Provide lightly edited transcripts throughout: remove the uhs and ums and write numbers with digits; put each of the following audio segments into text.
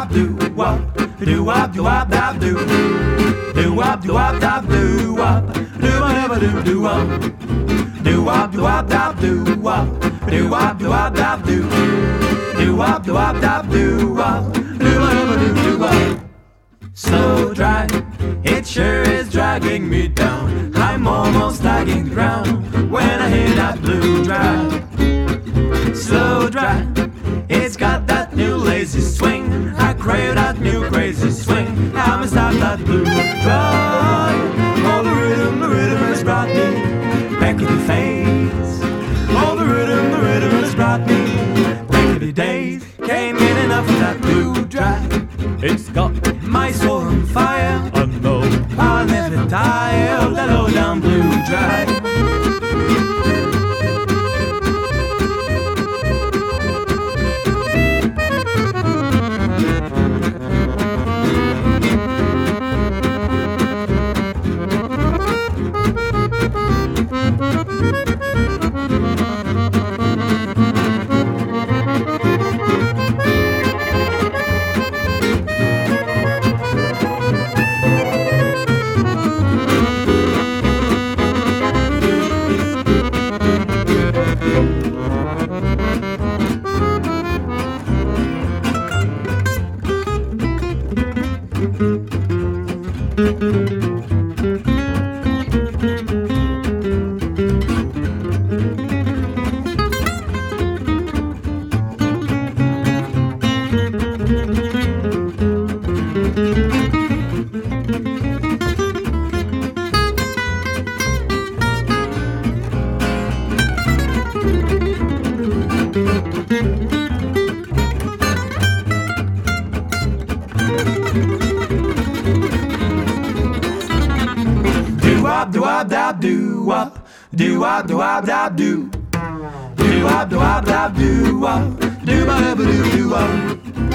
wop do wop, do wop dab do, do wop dab do wop, do whatever do wop, do wop dab do wop, do wop dab do, do wop dab do wop, do whatever do wop. So dry, it sure is dragging me down. I'm almost tagging the ground when I hear that blue dry. So dry, it's got that new lazy swing. I crave that new crazy swing. I must have that blue dry. All the rhythm has brought me back to the face. All the rhythm has brought me back to the days. Can't get enough of that blue dry. It's got my soul on fire. I know I'll never tire of that low down blue dry. Do wop, do wop dab do, do wop dab do wop, do whatever do wop.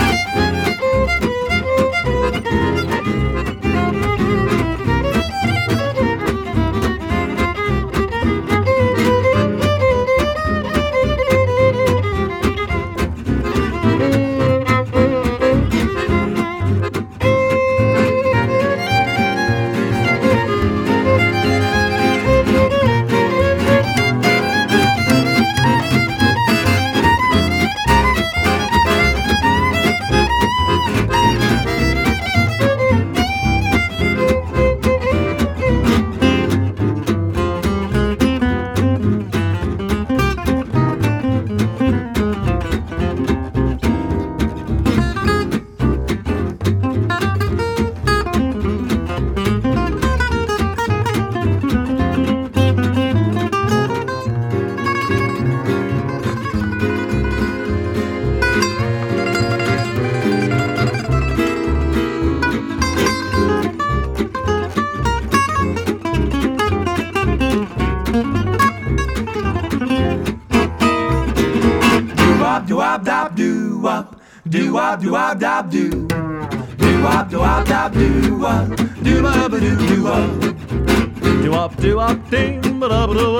Do wop dab do, do wop dab do wop, do wop do wop, do wop ding ba da ba da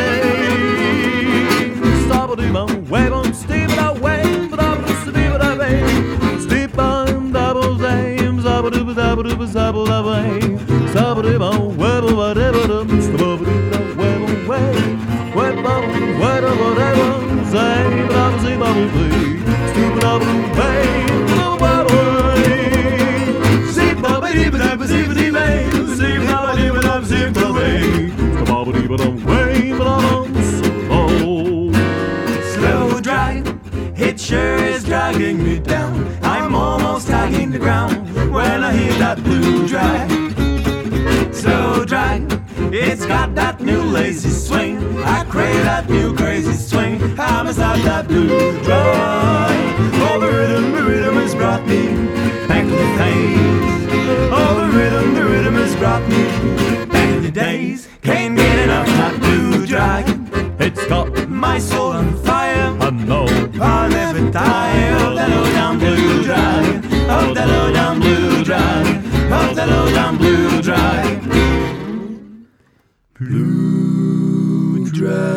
way. Stop a do ma way on steep it away, ba da ba da steep it away. Steep on double dames, ba da ba da ba da ba da ba da way. Stop a do ma way ba da ba da, stop a do da way way, way ba way da ba da ba, say ba da say ba ba. Slow drive, it sure is dragging me down. I'm almost tagging the ground when I hear that blue dry. Slow drive, it's got that new lazy swing. I crave that new crazy swing. I must have that blue dry. All the rhythm has brought me back to the days. All the rhythm has brought me back to the days. Can't get enough of that blue dry. It's got my soul on fire. I know I'll never tire of that low down blue dry. Of that low down blue dry. Of that low down blue dry. Blue dry.